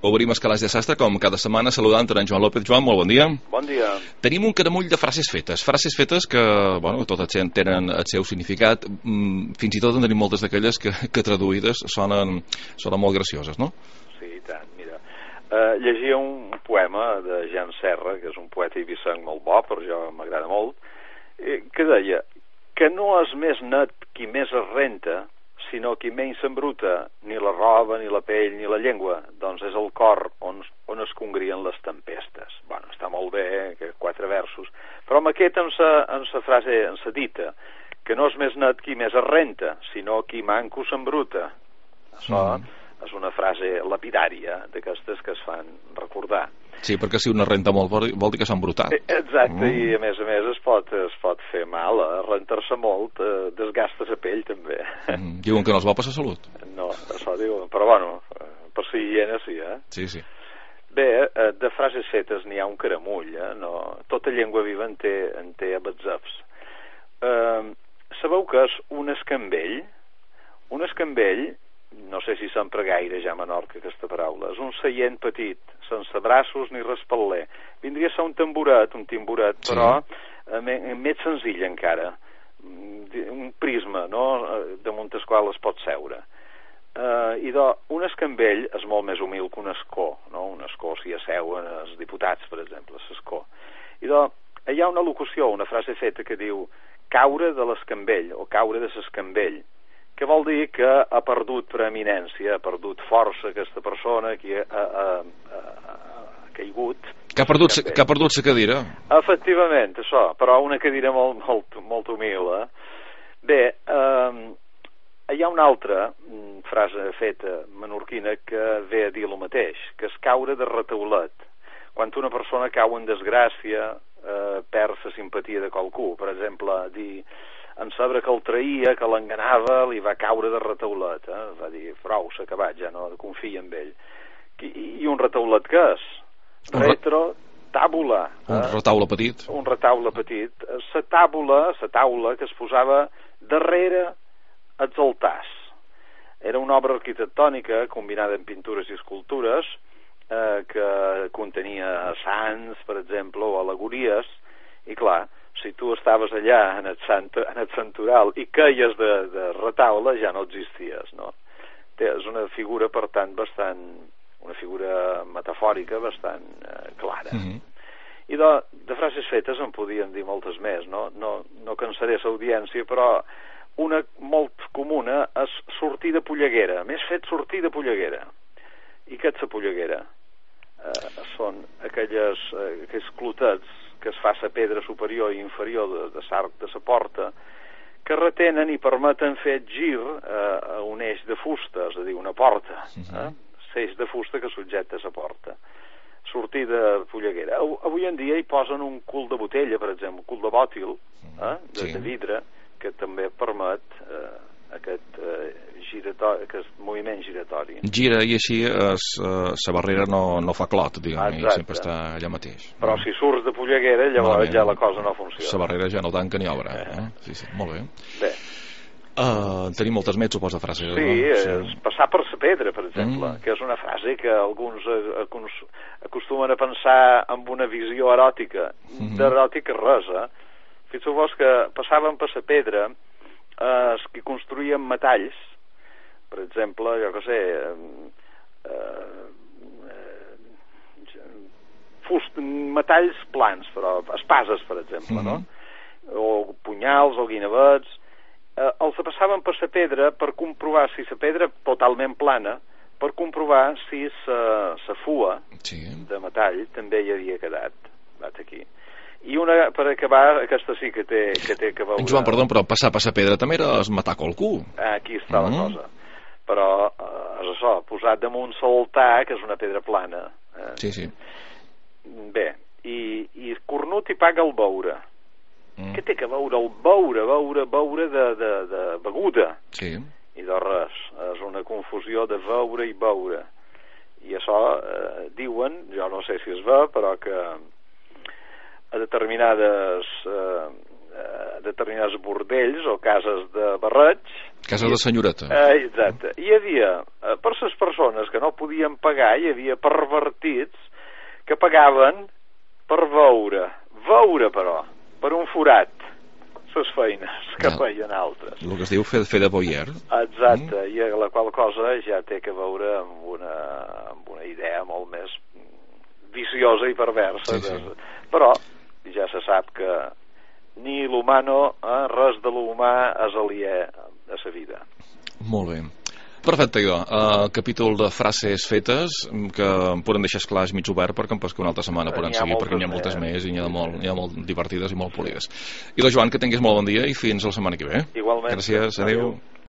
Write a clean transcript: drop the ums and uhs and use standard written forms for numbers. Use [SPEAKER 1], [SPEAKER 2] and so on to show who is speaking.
[SPEAKER 1] Obrim el calaix de sastre, com cada setmana, saludant en Joan López. Joan, molt bon dia.
[SPEAKER 2] Bon dia.
[SPEAKER 1] Tenim un caramull de frases fetes que, bueno, totes tenen el seu significat. Fins i tot en tenim moltes d'aquelles que traduïdes sonen molt gracioses, no?
[SPEAKER 2] Sí, i tant, mira. Llegia un poema de Jan Serra, que és un poeta ibicenc molt bo, però jo m'agrada molt, que deia que no és més net qui més es renta, sinó qui menys s'embruta, ni la roba, ni la pell, ni la llengua, doncs és el cor on es congrien les tempestes. Bueno, està molt bé, que 4 versos, però amb aquest en sa frase, en sa dita, que no és més net qui més es renta, sinó qui manco s'embruta. Això és una frase lapidària d'aquestes que es fan recordar.
[SPEAKER 1] Sí, perquè si una renta molt vol dir que s'ha embrutat.
[SPEAKER 2] Exacte, i a més es pot fer mal, rentar-se molt desgasta la pell també.
[SPEAKER 1] Diuen que no és bo per la salut.
[SPEAKER 2] No, això diuen, però bueno, per ser higiene sí,
[SPEAKER 1] Sí, sí.
[SPEAKER 2] Bé, de frases fetes n'hi ha un caramull, no, tota llengua viva en té abetzefs. Sabeu què és un escambell? Un escambell, no sé si s'empra gaire ja a Menorca aquesta paraula, és un seient petit, sense braços ni respatler. Vindria a ser un timburet,
[SPEAKER 1] sí,
[SPEAKER 2] però més senzill encara, un prisma, no?, damunt el qual es pot seure. Un escambell és molt més humil que un escó, no? Un escó s'hi asseuen els diputats, per exemple, l'escó. Hi ha una locució, una frase feta que diu caure de l'escambell o caure de l'escambell, que vol dir que ha perdut preeminència, ha perdut força aquesta persona que ha caigut.
[SPEAKER 1] Que ha perdut la cadira.
[SPEAKER 2] Efectivament, això, però una cadira molt humil. Bé, hi ha una altra frase feta menorquina que ve a dir el mateix, que és caure de retaulet. Quan una persona cau en desgràcia, perd la simpatia de qualcú. Per exemple, dir en saber que el traïa, que l'enganava, li va caure de retaulet. Va dir, prou, s'ha acabat, ja no confia en ell. I un retaulet què és? Retro-tàbula.
[SPEAKER 1] Un retaule petit.
[SPEAKER 2] Un retaule petit. La taula que es posava darrere els altars. Era una obra arquitectònica combinada amb pintures i escultures que contenia sants, per exemple, o al·legories, i clar, si tu estaves allà en el santoral i queies de retaule, ja no existies, no? És una figura, per tant, una figura metafòrica bastant clara. I de frases fetes en podien dir moltes més, no cansaré l'audiència, però una molt comuna és sortir de polleguera. M'he fet sortir de polleguera. I què és la polleguera? Són aquells clotets que es fa la pedra superior i inferior de l'arc de la porta, que retenen i permeten fer gir a un eix de fusta, és a dir, una porta. L'eix de fusta que subjecta la porta. Sortir de polleguera. Avui en dia hi posen un cul de botella, per exemple, un cul de bòtil, de vidre, que també permet aquest moviment giratori.
[SPEAKER 1] Gira i així la barrera no fa clot, diguem, i sempre està allà mateix.
[SPEAKER 2] Però si surts de polleguera, llavors ja la cosa no funciona.
[SPEAKER 1] La barrera ja no tanca ni obre. Sí, molt bé.
[SPEAKER 2] Bé.
[SPEAKER 1] Tenim moltes més, suposa, frases.
[SPEAKER 2] Sí, passar per la pedra, per exemple, que és una frase que alguns acostumen a pensar amb una visió eròtica. D'eròtica res, Fixeu-vos que passaven per la pedra els que construïen metalls, per exemple, jo què sé, metalls plans, però espases, per exemple, no? O punyals, o guinevets, els passaven per la pedra per comprovar si la pedra totalment plana, per comprovar si la fua de metall també hi havia quedat. Vaig aquí. I una, per acabar, aquesta sí que té que veure...
[SPEAKER 1] Joan, perdó, però passar per la pedra també era matar qualcú.
[SPEAKER 2] Aquí està la cosa. Però és això, posat damunt l'altar, que és una pedra plana.
[SPEAKER 1] Sí.
[SPEAKER 2] Bé, i cornut i paga el beure. Què té que veure el beure de beguda?
[SPEAKER 1] Sí.
[SPEAKER 2] I de res, és una confusió de veure i beure. I això diuen, jo no sé si es ve, però que a determinades determinats bordells o cases de barreig.
[SPEAKER 1] Casa de senyoreta.
[SPEAKER 2] Exacte. Hi havia, per les persones que no podien pagar, hi havia pervertits que pagaven per veure però, per un forat, les feines que feien altres.
[SPEAKER 1] El que es diu fer de boier.
[SPEAKER 2] Exacte, i la qual cosa ja té que veure amb una idea molt més viciosa i perversa. Sí. Però ja se sap que ni l'humano, res de l'humà és aliè a la vida.
[SPEAKER 1] Molt bé. Perfecte, idò. Capítol de frases fetes que em poden deixar esclar mig obert perquè em pesco una altra setmana poden seguir, perquè n'hi ha moltes més i n'hi ha molt divertides i molt polides. Idò, Joan, que tinguis molt bon dia i fins la setmana que ve.
[SPEAKER 2] Igualment.
[SPEAKER 1] Gràcies, adéu.